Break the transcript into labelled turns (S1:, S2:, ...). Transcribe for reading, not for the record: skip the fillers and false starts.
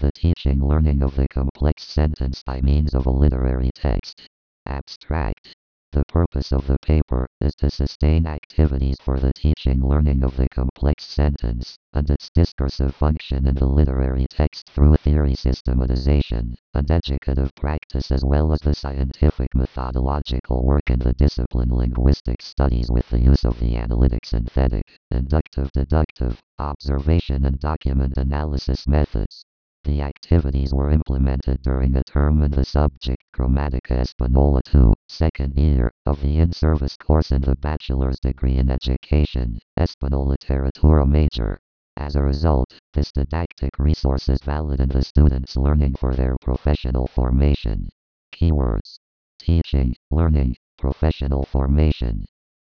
S1: The teaching learning of the complex sentence by means of a literary text. Abstract. The purpose of the paper is to sustain activities for the teaching learning of the complex sentence, and its discursive function in the literary text through theory systematization, and educative practice, as well as the scientific methodological work in the discipline linguistic studies with the use of the analytic synthetic, inductive deductive, observation and document analysis methods. The activities were implemented during a term in the subject Grammatica Espanola 2, second year, of the in-service course in the bachelor's degree in education, Español Literatura Major. As a result, this didactic resource is valid in the students' learning for their professional formation. Keywords: teaching, learning, professional formation.